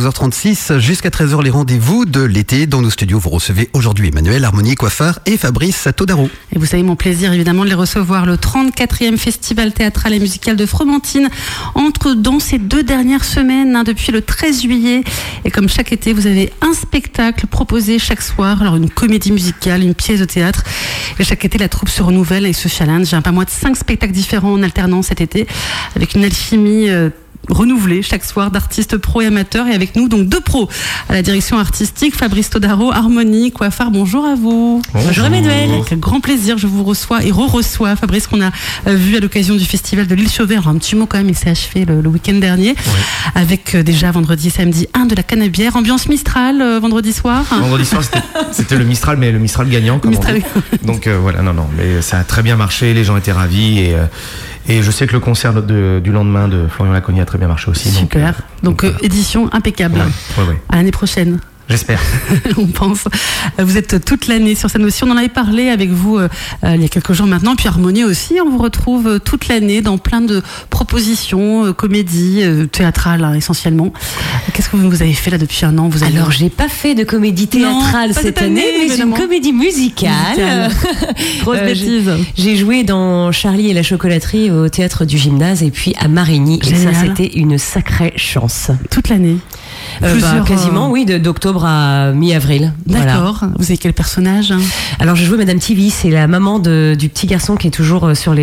12h36 jusqu'à 13h, les rendez-vous de l'été. Dans nos studios, vous recevez aujourd'hui Emmanuel, Harmonie Coiffard et Fabrice Todaro. Et vous savez, mon plaisir évidemment de les recevoir. Le 34e Festival théâtral et musical de Fromentine entre dans ces 2 dernières semaines, depuis le 13 juillet. Et comme chaque été, vous avez un spectacle proposé chaque soir. Alors une comédie musicale, une pièce de théâtre. Et chaque été, la troupe se renouvelle et se challenge. J'ai pas moins de 5 spectacles différents en alternance cet été, avec une alchimie renouvelé chaque soir d'artistes pros et amateurs, et avec nous donc 2 pros à la direction artistique, Fabrice Todaro, Harmonie Coiffard. Bonjour à vous. Bonjour Emmanuel. Quel grand plaisir, je vous reçois et re-reçois Fabrice, qu'on a vu à l'occasion du festival de l'Île Chauvet. Alors un petit mot quand même, il s'est achevé le week-end dernier, avec déjà vendredi et samedi de la Canebière, ambiance Mistral vendredi soir. Vendredi soir c'était le Mistral, mais le Mistral gagnant comme Mistral. Donc voilà, non, mais ça a très bien marché, les gens étaient ravis, et je sais que le concert du lendemain de Florian Lacogny a très bien marché aussi. Super. Donc édition impeccable. Ouais. À l'année prochaine. J'espère. On pense. Vous êtes toute l'année sur scène aussi. On en avait parlé avec vous il y a quelques jours maintenant. Puis Harmonie aussi, on vous retrouve toute l'année dans plein de propositions, comédies, théâtrales essentiellement. Qu'est-ce que vous avez fait là depuis un an? Alors, j'ai pas fait de comédie théâtrale cette année, mais une comédie musicale. Grosse bêtise. J'ai joué dans Charlie et la chocolaterie au théâtre du Gymnase et puis à Marigny. Génial. Et ça, c'était une sacrée chance. Toute l'année. Quasiment, oui, d'octobre à mi-avril. D'accord. Voilà. Vous avez quel personnage? Alors, j'ai joué Madame TV, c'est la maman du petit garçon qui est toujours sur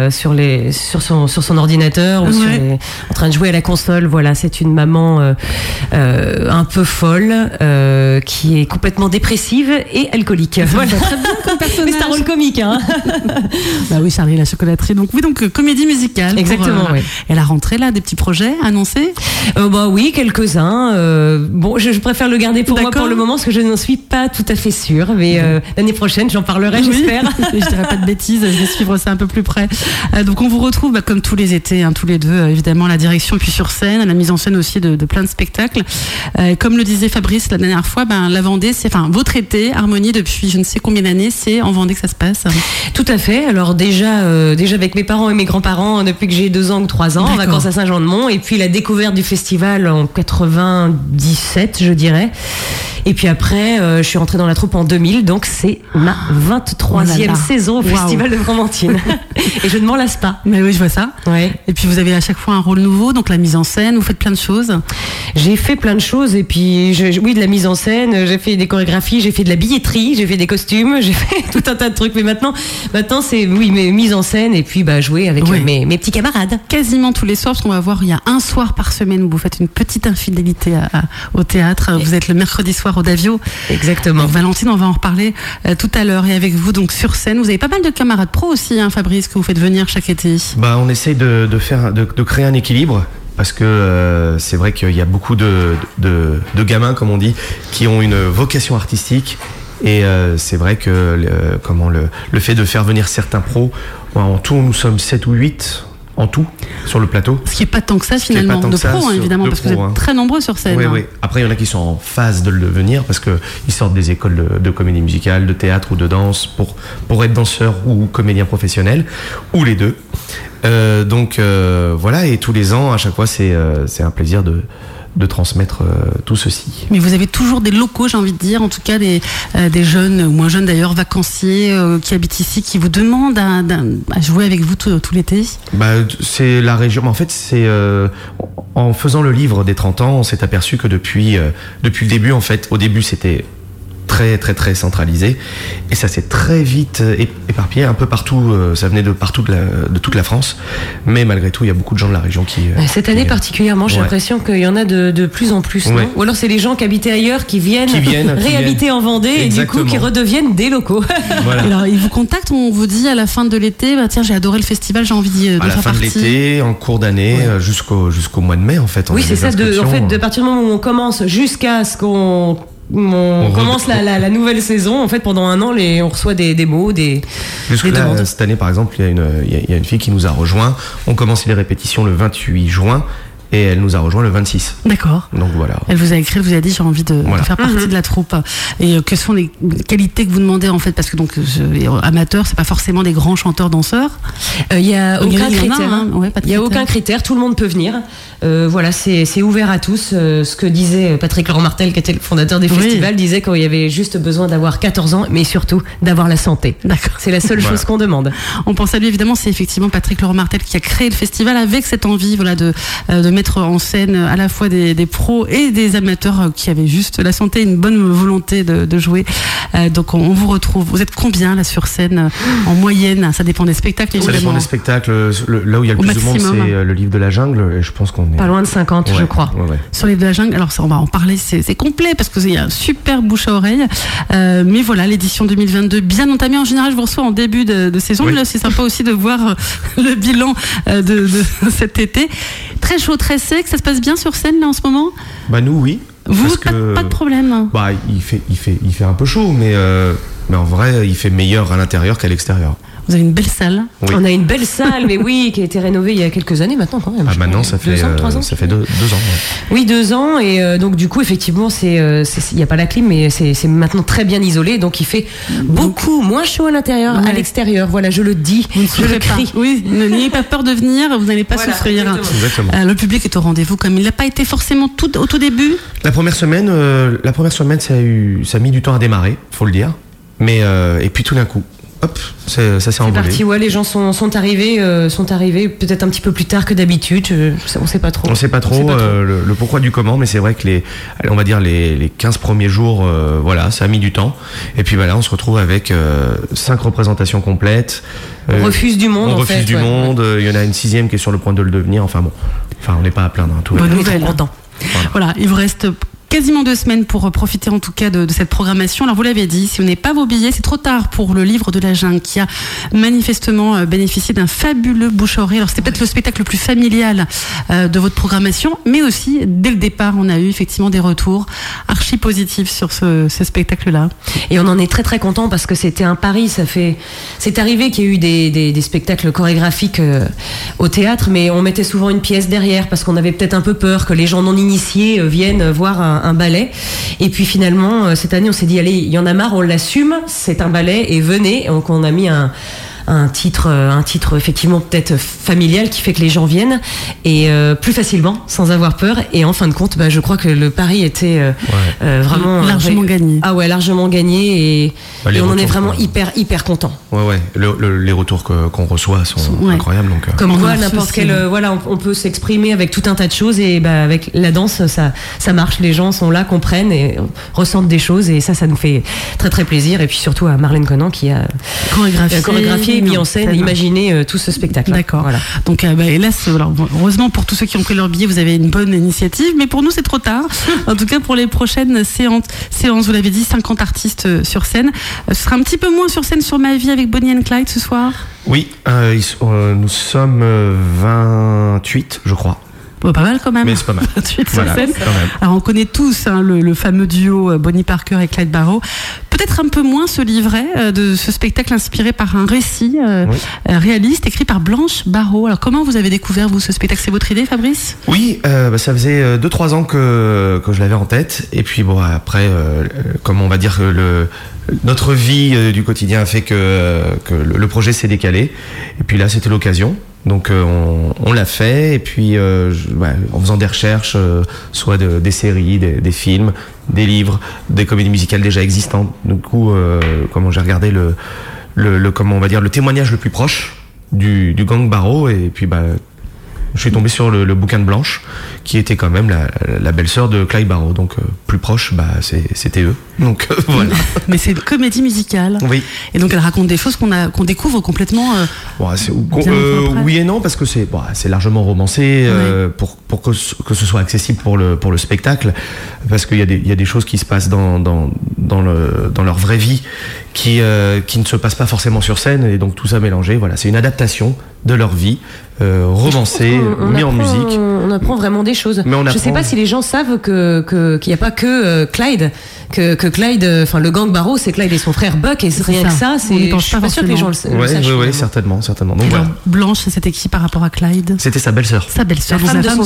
son ordinateur ou en train de jouer à la console. Voilà, c'est une maman un peu folle qui est complètement dépressive et alcoolique. Voilà. Très bien comme personnage. Mais c'est un rôle comique, hein. Bah oui, Charlie et la chocolaterie. Donc comédie musicale. Exactement. Oui. Et la rentrée là, des petits projets annoncés? Oui, quelques-uns. Je préfère le garder pour moi pour le moment parce que je n'en suis pas tout à fait sûre. Mais l'année prochaine, j'en parlerai, j'espère. Je dirais pas de bêtises, je vais suivre ça un peu plus près. Donc on vous retrouve comme tous les étés, tous les deux, évidemment, à la direction puis sur scène, à la mise en scène aussi de plein de spectacles. Comme le disait Fabrice la dernière fois, la Vendée, votre été, Harmonie, depuis je ne sais combien d'années, c'est en Vendée que ça se passe. Tout à fait. Alors déjà avec mes parents et mes grands-parents depuis que j'ai 2 ans ou 3 ans, en vacances à Saint-Jean-de-Mont, et puis la découverte du festival en 97, je dirais. Et puis après, je suis rentrée dans la troupe en 2000, donc c'est ma 23e saison au Festival de Fromentine. Et je ne m'en lasse pas. Mais oui, je vois ça. Ouais. Et puis vous avez à chaque fois un rôle nouveau, donc la mise en scène, vous faites plein de choses. J'ai fait plein de choses, et puis de la mise en scène, j'ai fait des chorégraphies, j'ai fait de la billetterie, j'ai fait des costumes, j'ai fait tout un tas de trucs. Mais maintenant c'est mes mises en scène, et puis jouer avec mes petits camarades. Quasiment tous les soirs, parce qu'on va voir, il y a un soir par semaine où vous faites une petite infidélité au théâtre. Vous êtes le mercredi soir au Davio. Exactement. Donc, Valentine, on va en reparler tout à l'heure. Et avec vous, donc sur scène, vous avez pas mal de camarades pros aussi, Fabrice, que vous faites venir chaque été. On essaye de créer un équilibre. Parce que c'est vrai qu'il y a beaucoup de gamins, comme on dit, qui ont une vocation artistique. Et c'est vrai que le fait de faire venir certains pros, en tout nous sommes 7 ou 8 en tout sur le plateau. Ce qui n'est pas tant que ça finalement, de pros évidemment, parce que vous êtes très nombreux sur scène. Oui. Après il y en a qui sont en phase de le devenir parce qu'ils sortent des écoles de comédie musicale, de théâtre ou de danse pour être danseurs ou comédiens professionnels, ou les deux. Voilà, et tous les ans, à chaque fois, c'est un plaisir de transmettre tout ceci. Mais vous avez toujours des locaux, j'ai envie de dire, en tout cas des jeunes, ou moins jeunes d'ailleurs, vacanciers qui habitent ici, qui vous demandent à jouer avec vous tout l'été? C'est la région. En fait, en faisant le livre des 30 ans, on s'est aperçu que depuis le début, en fait, au début, c'était très très très centralisé et ça s'est très vite éparpillé un peu partout, ça venait de partout de toute la France, mais malgré tout il y a beaucoup de gens de la région qui cette année particulièrement j'ai l'impression qu'il y en a de plus en plus, non? Ou alors c'est les gens qui habitaient ailleurs qui viennent réhabiter en Vendée. Exactement. Et du coup qui redeviennent des locaux. Voilà. Alors ils vous contactent, on vous dit à la fin de l'été tiens j'ai adoré le festival, j'ai envie de faire partie. À la fin de l'été, en cours d'année, jusqu'au mois de mai en fait. Oui, c'est ça, de partir du moment où on commence jusqu'à ce qu'on commence la nouvelle saison. En fait, pendant un an, on reçoit des démos, des demandes. Cette année, par exemple, il y a une fille qui nous a rejoint. On commence les répétitions le 28 juin et elle nous a rejoint le 26. D'accord. Donc voilà. Elle vous a écrit, elle vous a dit j'ai envie de faire partie de la troupe. Et quelles sont les qualités que vous demandez en fait, parce que donc amateur, c'est pas forcément des grands chanteurs danseurs. Il y a aucun critère. Il y a aucun critère, tout le monde peut venir. Voilà, c'est ouvert à tous. Ce que disait Patrick Laurent Martel, qui était le fondateur des festivals, disait qu'il y avait juste besoin d'avoir 14 ans, mais surtout d'avoir la santé. D'accord. C'est la seule chose qu'on demande. On pense à lui évidemment, c'est effectivement Patrick Laurent Martel qui a créé le festival avec cette envie de mettre en scène à la fois des pros et des amateurs qui avaient juste la santé et une bonne volonté de jouer. Donc on vous retrouve. Vous êtes combien là sur scène en moyenne? Ça dépend des spectacles évidemment. Ça dépend des spectacles. Là où il y a le plus de monde, c'est le Livre de la Jungle, et je pense qu'on est pas loin de 50, je crois. Ouais. Sur le Livre de la Jungle, alors ça, on va en parler, c'est complet parce qu'il y a un super bouche à oreille. Mais voilà, l'édition 2022 bien entamée. En général, je vous reçois en début de saison, mais là c'est sympa aussi de voir le bilan de cet été. Très chaud, très sec, ça se passe bien sur scène là en ce moment? Bah nous oui. Vous, pas de problème. Bah il fait un peu chaud, mais en vrai il fait meilleur à l'intérieur qu'à l'extérieur. Vous avez une belle salle. Oui. On a une belle salle, mais oui, qui a été rénovée il y a quelques années maintenant quand même. Ah maintenant ça fait 2 ans. Ça fait 2 ans. Ouais. Oui, 2 ans, et donc du coup effectivement il y a pas la clim, mais c'est maintenant très bien isolé, donc il fait beaucoup moins chaud à l'intérieur, à l'extérieur. Voilà, je le dis, je le crie. Oui, n'ayez pas peur de venir, vous n'allez pas souffrir. Exactement. Le public est au rendez-vous, comme il n'a pas été forcément tout au tout début. La première semaine, ça a mis du temps à démarrer, faut le dire. Mais et puis tout d'un coup, hop, ça s'est envolé. C'est parti, les gens sont arrivés peut-être un petit peu plus tard que d'habitude. On sait pas trop. On sait pas trop le pourquoi du comment, mais c'est vrai que les 15 premiers jours, ça a mis du temps. Et puis on se retrouve avec 5 représentations complètes. On refuse du monde. On refuse du monde. Il y en a une 6e qui est sur le point de le devenir. Enfin on n'est pas à plaindre. Tout bonne nouvelle. Voilà, il vous reste quasiment 2 semaines pour profiter en tout cas de cette programmation. Alors vous l'avez dit, si vous n'avez pas vos billets, c'est trop tard pour le Livre de la Jungle qui a manifestement bénéficié d'un fabuleux bouche-oreille. Alors c'était peut-être le spectacle le plus familial de votre programmation, mais aussi dès le départ on a eu effectivement des retours archi positifs sur ce spectacle-là. Et on en est très très content parce que c'était un pari. C'est arrivé qu'il y ait eu des spectacles chorégraphiques au théâtre, mais on mettait souvent une pièce derrière parce qu'on avait peut-être un peu peur que les gens non initiés viennent voir un ballet. Et puis finalement, cette année, on s'est dit, allez, il y en a marre, on l'assume, c'est un ballet, et venez. Donc on a mis un titre effectivement peut-être familial qui fait que les gens viennent et plus facilement, sans avoir peur. Et en fin de compte, je crois que le pari était vraiment largement gagné. Ah ouais, largement gagné, et on en est vraiment hyper content. Ouais. Les retours qu'on reçoit sont incroyables. Donc comme quoi, n'importe quel on peut s'exprimer avec tout un tas de choses, et avec la danse ça marche. Les gens sont là, comprennent et ressentent des choses, et ça nous fait très très plaisir. Et puis surtout à Marlène Conan qui a chorégraphié, mis en scène, imaginé tout ce spectacle. D'accord. Voilà. Donc, hélas, heureusement pour tous ceux qui ont pris leur billet, vous avez une bonne initiative, mais pour nous, c'est trop tard. En tout cas, pour les prochaines séances, vous l'avez dit, 50 artistes sur scène. Ce sera un petit peu moins sur scène sur Ma Vie avec Bonnie and Clyde ce soir. Oui, nous sommes 28, je crois. Pas mal quand même. Mais c'est pas mal. Voilà, sur scène. Alors on connaît tous le fameux duo Bonnie Parker et Clyde Barrow. Peut-être un peu moins ce livret de ce spectacle inspiré par un récit réaliste écrit par Blanche Barrow. Alors comment vous avez découvert ce spectacle? C'est votre idée, Fabrice? Oui, ça faisait 2-3 ans que je l'avais en tête. Et puis après, comme on va dire que notre vie du quotidien a fait que le projet s'est décalé. Et puis là, c'était l'occasion. Donc on l'a fait, et puis en faisant des recherches, soit des séries, des films, des livres, des comédies musicales déjà existantes. Du coup, comment j'ai regardé le témoignage le plus proche du gang Barrow, et puis je suis tombé sur le bouquin de Blanche, qui était quand même la belle-sœur de Clyde Barrow. Donc plus proche, c'était eux. Donc voilà. Mais c'est une comédie musicale. Oui. Et donc elle raconte des choses qu'on découvre complètement. Oui et non, parce que c'est largement romancé pour que ce soit accessible pour le spectacle, parce qu'il y a des choses qui se passent dans leur vraie vie qui ne se passent pas forcément sur scène, et donc tout ça mélangé. Voilà, c'est une adaptation de leur vie romancée, mis en musique. On apprend vraiment des choses. Je ne sais pas si les gens savent qu'il n'y a pas que Clyde, que Clyde, le gang Barrow, c'est Clyde et son frère Buck, et rien que ça, je suis pas sûre que les gens le sachent. Oui, certainement. Donc, Blanche, c'était qui par rapport à Clyde? C'était sa belle-sœur. Sa belle-sœur. La femme de son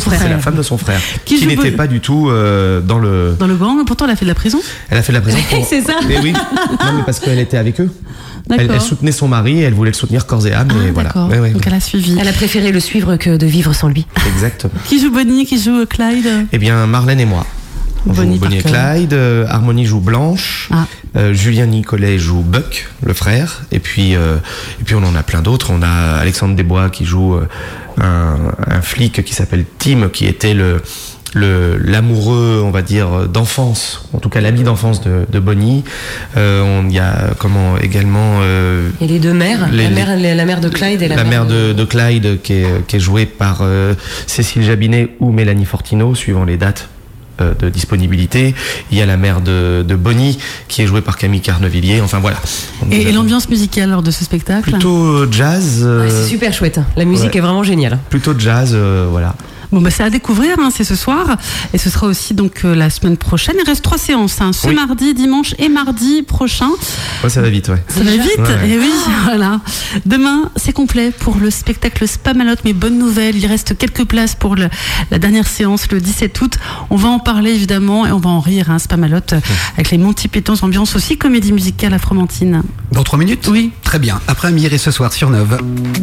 frère. C'est la femme de son frère. Qui n'était pas du tout dans le gang, pourtant elle a fait de la prison. Elle a fait de la prison pour... C'est ça. Mais oui, non, mais parce qu'elle était avec eux. Elle soutenait son mari et elle voulait le soutenir corps et âme. Et voilà. Donc elle a suivi. Elle a préféré le suivre que de vivre sans lui. Exactement. Qui joue Bonnie, qui joue Clyde? Eh bien, Marlène et moi. Bonnie et Clyde. Harmonie joue Blanche. Julien Nicolet joue Buck, le frère. Et puis on en a plein d'autres. On a Alexandre Desbois qui joue un flic qui s'appelle Tim, qui était l'amoureux, on va dire, d'enfance, en tout cas l'ami d'enfance de Bonnie. Il y a également et les deux mères, la mère de Clyde et la mère de Clyde qui est jouée par Cécile Jabinet ou Mélanie Fortino, suivant les dates de disponibilité. Il y a la mère de Bonnie qui est jouée par Camille Carnevilliers. Enfin voilà. Et l'ambiance musicale lors de ce spectacle? Plutôt jazz. C'est super chouette. La musique est vraiment géniale. Plutôt jazz, voilà. Bon, c'est à découvrir, c'est ce soir. Et ce sera aussi donc la semaine prochaine. Il reste 3 séances, ce mardi, dimanche et mardi prochain. Ça va vite, Ça va vite, et oui, voilà. Demain, c'est complet pour le spectacle Spamalot, mais bonne nouvelle, il reste quelques places pour la dernière séance le 17 août. On va en parler évidemment et on va en rire, Spamalot, avec les Monty Python, ambiance aussi comédie musicale afro-mentine. Dans 3 minutes? Oui. Très bien. Après Amir et ce soir sur Neuve.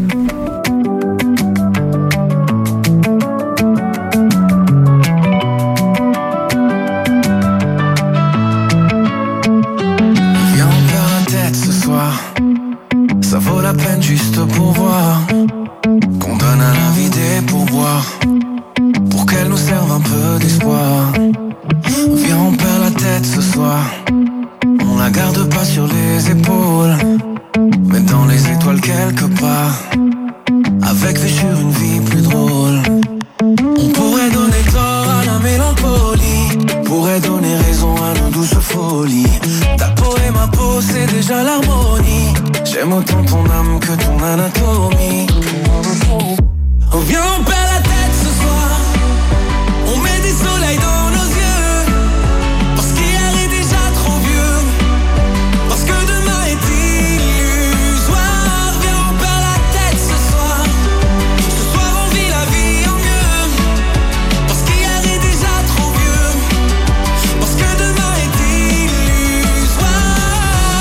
Ça vaut la peine juste pour voir qu'on donne à la vie des pourboires pour qu'elle nous serve un peu d'espoir. Viens, on perd la tête ce soir. On la garde pas sur les épaules, mais dans les étoiles quelque part, avec vue sur une vie plus drôle. On pourrait donner tort à la mélancolie, pourrait donner raison à nos douces folies. Ta peau et ma peau, c'est déjà l'harmonie. J'aime autant ton âme que ton anatomie. Oh, viens, on perd la tête ce soir. On met des soleils dans nos yeux, parce qu'hier est déjà trop vieux, parce que demain est illusoire. Viens, on perd la tête ce soir. Ce soir on vit la vie en mieux, parce qu'hier est déjà trop vieux, parce que demain est illusoire.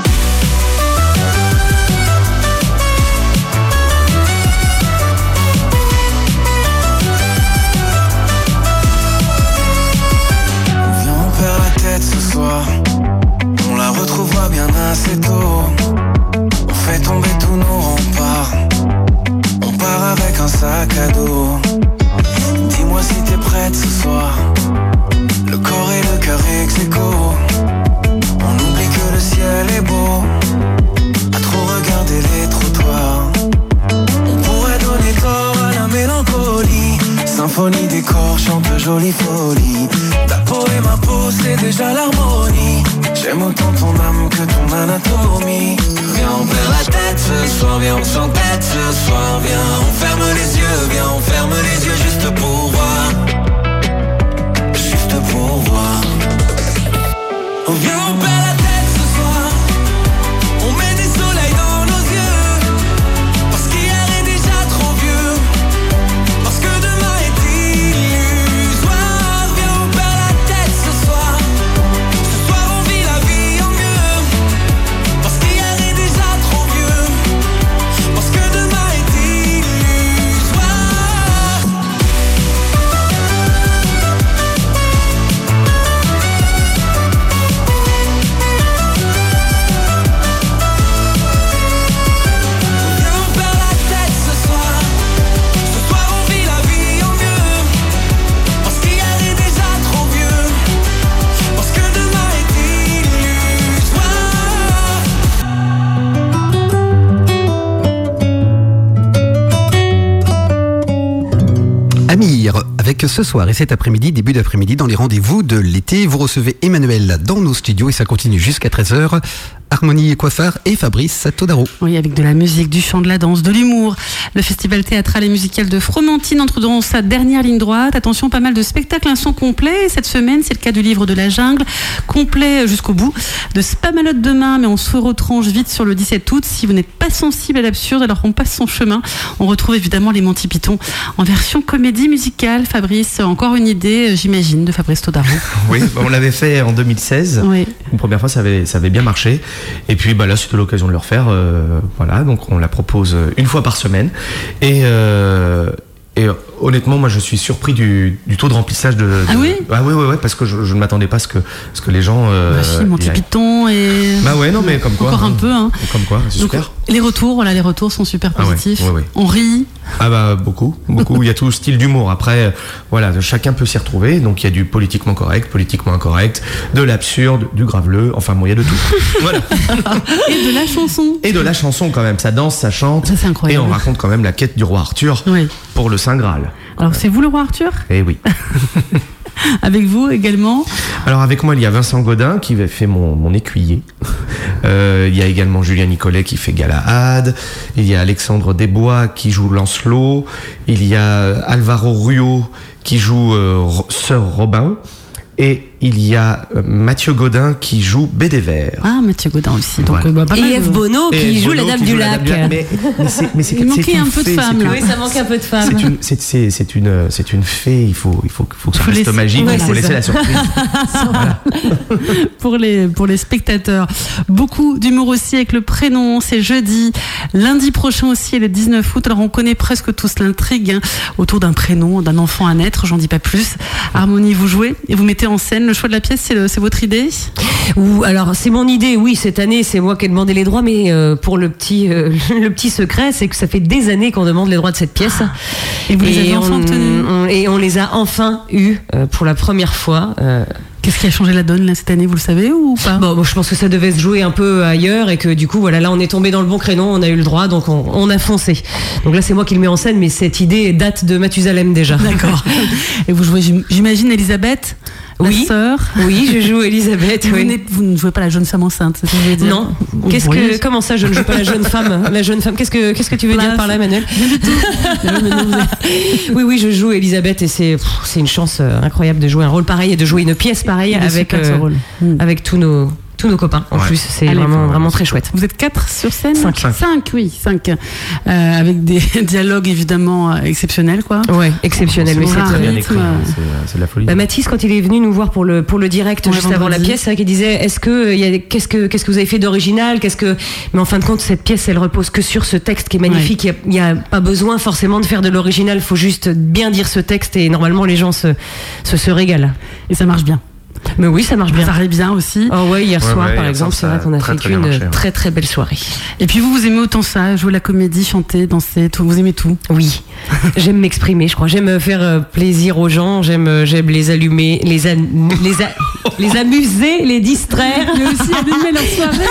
Viens, on perd la tête ce soir. On la retrouvera bien assez tôt. On fait tomber tous nos remparts. On part avec un sac à dos. Dis-moi si t'es prête ce soir. Le corps et le cœur ex aequo. On oublie que le ciel est beau, à trop regarder les trottoirs. On pourrait donner tort à la mélancolie. Symphonie des corps chante jolie folie. Ta peau et ma peau, c'est déjà l'harmonie. J'aime autant ton âme que ton anatomie. Viens, on perd la tête ce soir. Viens, on s'entête ce soir. Viens, on ferme les yeux. Viens, on ferme les yeux juste pour voir. Juste pour voir. Oh, viens, on perd la tête ce soir. On met des soleils dans nos yeux, parce qu'hier est déjà trop vieux, parce que demain est illusoire. Viens, on perd la tête ce soir. Ce soir on vit la vie en mieux, parce qu'hier est déjà trop vieux, parce que demain est illusoire. Viens, on perd la tête ce soir. Ce soir on vit la vie en mieux, parce qu'hier est déjà trop vieux, parce que demain est illusoire. Amir, avec ce soir et cet après-midi, début d'après-midi, dans les rendez-vous de l'été, vous recevez Emmanuel dans nos studios et ça continue jusqu'à 13h Harmonie Coiffeur et Fabrice Todaro. Oui, avec de la musique, du chant, de la danse, de l'humour. Le festival théâtral et musical de Fromentine entre dans sa dernière ligne droite. Attention, pas mal de spectacles, un son complet. Cette semaine, c'est le cas du livre de la jungle, complet jusqu'au bout. De Spamalot demain, mais on se retranche vite sur le 17 août. Si vous n'êtes pas sensible à l'absurde, alors on passe son chemin. On retrouve évidemment les Monty Python en version comédie musicale. Fabrice, encore une idée, j'imagine, de Fabrice Todaro. Oui, on l'avait fait en 2016. Oui. Une première fois, ça avait bien marché. Et puis là, c'était l'occasion de le refaire. Voilà, donc on la propose une fois par semaine. Et honnêtement, moi, je suis surpris du taux de remplissage de. Ah oui. Ah oui, parce que je ne m'attendais pas à ce que les gens. Si, Monty Python et. Bah ouais, non, mais comme quoi. Encore un peu, hein. Comme quoi, c'est donc, super. Les retours sont super positifs. Ouais. On rit. Ah bah beaucoup. Il y a tout style d'humour. Après, voilà, chacun peut s'y retrouver. Donc il y a du politiquement correct, politiquement incorrect, de l'absurde, du graveleux. Enfin, bon, il y a de tout. Voilà. Et de la chanson. Et de la chanson quand même. Ça danse, ça chante. Ça, c'est incroyable. Et on raconte quand même la quête du roi Arthur pour le Saint Graal. Alors c'est vous le roi Arthur ? Eh oui. Avec vous également ? Alors avec moi, il y a Vincent Godin qui fait mon écuyer. Il y a également Julien Nicolet qui fait Galahad. Il y a Alexandre Desbois qui joue Lancelot. Il y a Alvaro Ruo qui joue Sir Robin. Et il y a Mathieu Godin qui joue Bédéver. Ah, Mathieu Godin aussi. Donc, voilà. pas mal et Eve Bono qui joue la Dame du Lac. Mais c'est il manquait un peu de femmes. Oui, ça manque un peu de femmes. C'est une fée. Il faut que ça reste magique. Il faut laisser la surprise. Voilà. Pour les spectateurs. Beaucoup d'humour aussi avec le prénom. C'est jeudi. Lundi prochain aussi, le 19 août. Alors, on connaît presque tous l'intrigue autour d'un prénom, d'un enfant à naître. J'en dis pas plus. Harmonie, vous jouez et vous mettez en scène. Le choix de la pièce, c'est votre idée ? Alors, c'est mon idée, oui. Cette année, c'est moi qui ai demandé les droits, mais pour le petit secret, c'est que ça fait des années qu'on demande les droits de cette pièce. Et vous les avez enfin obtenus ? Et on les a enfin eus pour la première fois. Qu'est-ce qui a changé la donne là, cette année, vous le savez ou pas ? Bon, je pense que ça devait se jouer un peu ailleurs et que du coup, voilà, là, on est tombé dans le bon créneau, on a eu le droit, donc on a foncé. Donc là, c'est moi qui le mets en scène, mais cette idée date de Mathusalem déjà. D'accord. Et vous jouez, j'imagine, Elisabeth ? Oui, sœur. Oui, je joue Elisabeth. Vous ne jouez pas la jeune femme enceinte, c'est ce que je veux dire. Non. Comment ça, je ne joue pas la jeune femme ? La jeune femme. Qu'est-ce que tu veux dire par là, Emmanuel ? Oui, je joue Elisabeth et c'est une chance incroyable de jouer un rôle pareil et de jouer une pièce pareille avec tous nos copains. En plus, c'est vraiment très chouette. Vous êtes 4 sur scène ? 5. 5. Avec des dialogues évidemment exceptionnels, quoi. Ouais, exceptionnels. Mais c'est très bien écrit. C'est de la folie. Mathis, quand il est venu nous voir pour le direct juste avant la pièce, c'est vrai qu'il disait qu'est-ce que vous avez fait d'original ? Mais en fin de compte, cette pièce, elle repose que sur ce texte qui est magnifique. Ouais. Il n'y a pas besoin forcément de faire de l'original. Il faut juste bien dire ce texte et normalement les gens se régalent. Et ça marche bien. Mais oui, ça marche bien. Ça arrive bien aussi. Oh ouais, hier soir, par exemple, c'est vrai qu'on a fait une très très belle soirée. Et puis vous aimez autant ça, jouer la comédie, chanter, danser, tout. Vous aimez tout ? Oui. J'aime m'exprimer, je crois. J'aime faire plaisir aux gens. J'aime les allumer, les amuser, les distraire. Mais aussi allumer leur soirée.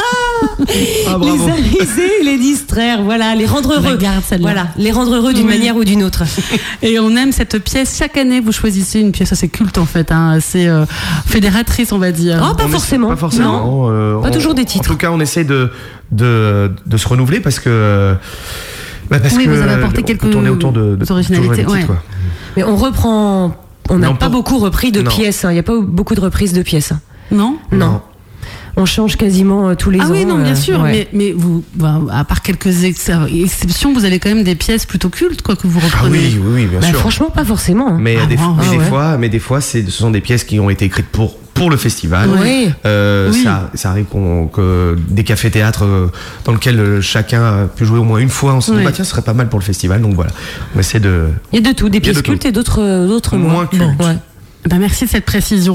Les amuser, les distraire. Voilà, les rendre heureux. Voilà, les rendre heureux d'une manière ou d'une autre. Et on aime cette pièce. Chaque année, vous choisissez une pièce assez culte en fait, assez fédératrice, on va dire. Oh, pas forcément. Pas forcément. Non. Pas toujours des titres. En tout cas, on essaie de se renouveler parce que. Parce que vous avez apporté quelques autour de originalités. Titres, quoi. Mais on reprend. On n'a pas beaucoup repris de pièces. Il n'y a pas beaucoup de reprises de pièces. Non. On change quasiment tous les ans. Ah oui, non, bien sûr. Ouais. Mais vous, à part quelques exceptions, vous avez quand même des pièces plutôt cultes, quoi, que vous reprenez. Ah oui, bien sûr. Franchement, pas forcément. Mais des fois, ce sont des pièces qui ont été écrites pour le festival. Oui. Ça arrive que des cafés-théâtres dans lesquels chacun a pu jouer au moins une fois. On se dit, tiens, ce serait pas mal pour le festival. Donc voilà, on essaie de. Il y a de tout, des pièces cultes et d'autres moins cultes. Ouais. Merci de cette précision.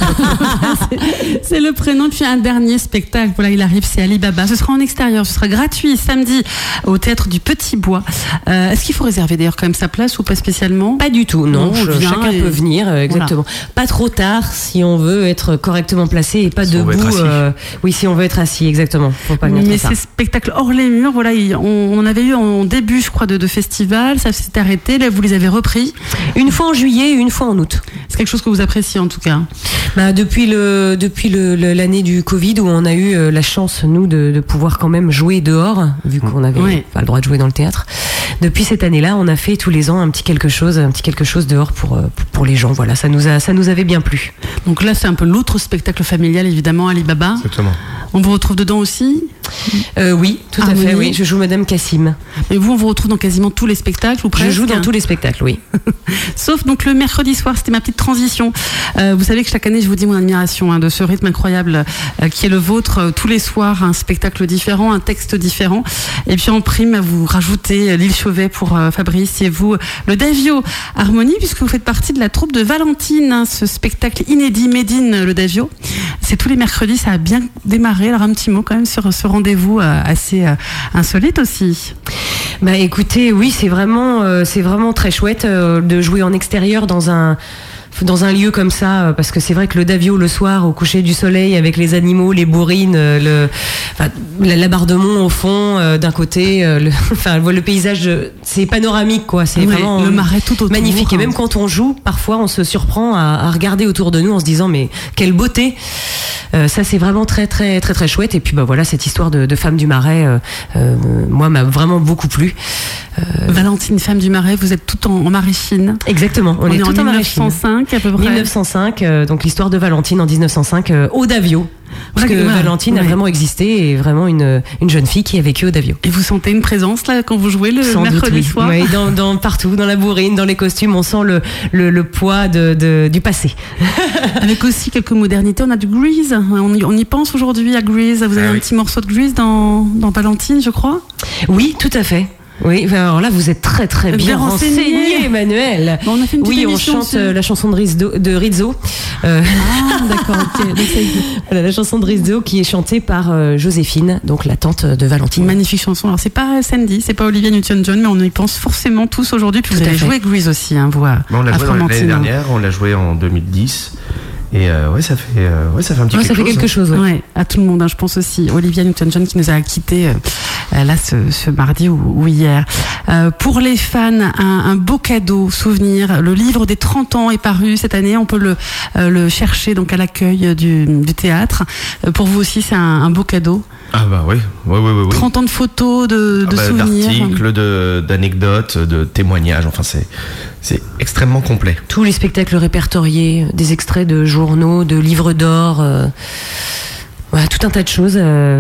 C'est le prénom. Puis un dernier spectacle. Voilà, il arrive, c'est Alibaba. Ce sera en extérieur, ce sera gratuit samedi au théâtre du Petit Bois. Est-ce qu'il faut réserver d'ailleurs quand même sa place ou pas spécialement ? Pas du tout, non. Chacun peut venir, exactement. Voilà. Pas trop tard si on veut être correctement placé et pas debout. Oui, si on veut être assis, exactement. Faut pas venir trop tard. Mais ces spectacles hors les murs, voilà, on en avait eu en début, je crois, de festival. Ça s'est arrêté. Là, vous les avez repris. Une fois en juillet et une fois en août. C'est quelque chose que vous appréciez en tout cas. Depuis l'année du Covid, où on a eu la chance, nous, de pouvoir quand même jouer dehors, vu qu'on n'avait pas le droit de jouer dans le théâtre. Depuis cette année-là, on a fait tous les ans un petit quelque chose dehors pour les gens. Voilà, ça nous avait bien plu. Donc là, c'est un peu l'autre spectacle familial, évidemment, Alibaba. Exactement. On vous retrouve dedans aussi ? Oui, tout à fait. Oui, je joue Madame Cassim. Et vous, on vous retrouve dans quasiment tous les spectacles ou presque ? Je joue dans tous les spectacles, oui. Sauf donc le mercredi soir, c'était ma petite transition. Vous savez que chaque année, je vous dis mon admiration de ce rythme incroyable qui est le vôtre. Tous les soirs, un spectacle différent, un texte différent. Et puis en prime, vous rajoutez l'île Chauvet pour Fabrice et vous, le Davio Harmonie, puisque vous faites partie de la troupe de Valentine, ce spectacle inédit Made in le Davio. C'est tous les mercredis, ça a bien démarré. Alors un petit mot quand même sur ce rendez-vous assez insolite aussi. Écoutez, oui, c'est vraiment très chouette de jouer en extérieur dans un lieu comme ça, parce que c'est vrai que le Davio le soir au coucher du soleil avec les animaux, les bourrines, la barre de Mont au fond d'un côté, le paysage, c'est panoramique quoi, c'est vraiment le marais tout autour, magnifique. Et même quand on joue, parfois on se surprend à regarder autour de nous en se disant mais quelle beauté. Ça c'est vraiment très très très très chouette. Et puis voilà, cette histoire de femme du marais, moi m'a vraiment beaucoup plu. Valentine, femme du marais, vous êtes tout en maraîchine. Exactement, on est tout en 1905 à peu près. 1905, donc l'histoire de Valentine en 1905 au Davio. Parce que Valentine a vraiment existé et vraiment une jeune fille qui a vécu au Davio. Et vous sentez une présence là quand vous jouez le mercredi soir ? Oui, partout, dans la bourrine, dans les costumes, on sent le poids du passé. Avec aussi quelques modernités, on a du Grease. On y pense aujourd'hui à Grease. Vous avez un petit morceau de Grease dans Valentine, je crois ? Oui, tout à fait. Oui, alors là vous êtes très très bien renseigné, Emmanuel. On a fait une petite émission, on chante la chanson de Rizzo. D'accord, ok. Voilà, la chanson de Rizzo qui est chantée par Joséphine, donc la tante de Valentine. Une magnifique chanson. Alors c'est pas Sandy, c'est pas Olivia Newton-John, mais on y pense forcément tous aujourd'hui. Puis vous avez joué Grease aussi, vous on l'a joué l'année dernière, on l'a joué en 2010. Et ça fait un petit quelque chose. Ouais, à tout le monde, je pense aussi. Olivia Newton-John qui nous a quittés là ce mardi ou hier. Pour les fans, un beau cadeau, souvenir. Le livre des 30 ans est paru cette année. On peut le chercher donc à l'accueil du théâtre. Pour vous aussi, c'est un beau cadeau. Ah oui. 30 ans de photos, de souvenirs. D'articles, d'anecdotes, de témoignages. Enfin, c'est extrêmement complet. Tous les spectacles répertoriés, des extraits de journaux, de livres d'or, tout un tas de choses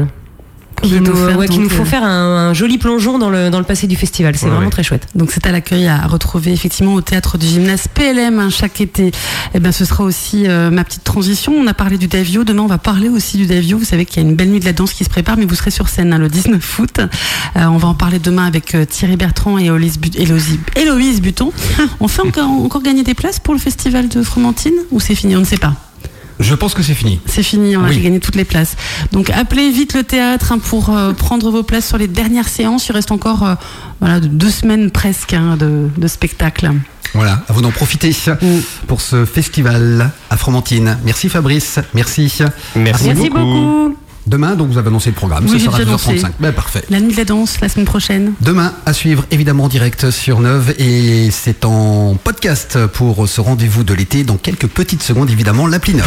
qui nous font faire un joli plongeon dans le passé du festival. C'est vraiment très chouette. Donc c'est à l'accueil à retrouver effectivement au théâtre du gymnase PLM chaque été. Ce sera aussi ma petite transition. On a parlé du Davio. Demain on va parler aussi du Davio. Vous savez qu'il y a une belle nuit de la danse qui se prépare, mais vous serez sur scène le 19 août. On va en parler demain avec Thierry Bertrand et Héloïse Buton. On fait encore gagner des places pour le festival de Fromentine ou c'est fini? On ne sait pas. Je pense que c'est fini. C'est fini, on va gagner toutes les places. Donc appelez vite le théâtre pour prendre vos places sur les dernières séances. Il reste encore 2 semaines presque de spectacle. Voilà, à vous d'en profiter pour ce festival à Fromentine. Merci Fabrice, merci. Merci beaucoup. Demain, donc vous avez annoncé le programme, ce sera 2h35. Parfait. La nuit de la danse, la semaine prochaine. Demain, à suivre évidemment en direct sur Neuve et c'est en podcast pour ce rendez-vous de l'été. Dans quelques petites secondes, évidemment, l'appli Neuve.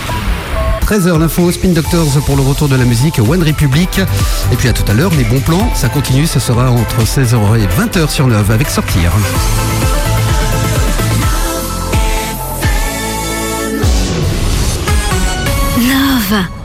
13h, l'info, Spin Doctors pour le retour de la musique, One Republic. Et puis à tout à l'heure, les bons plans, ça continue, ce sera entre 16h et 20h sur Neuve avec Sortir. Love.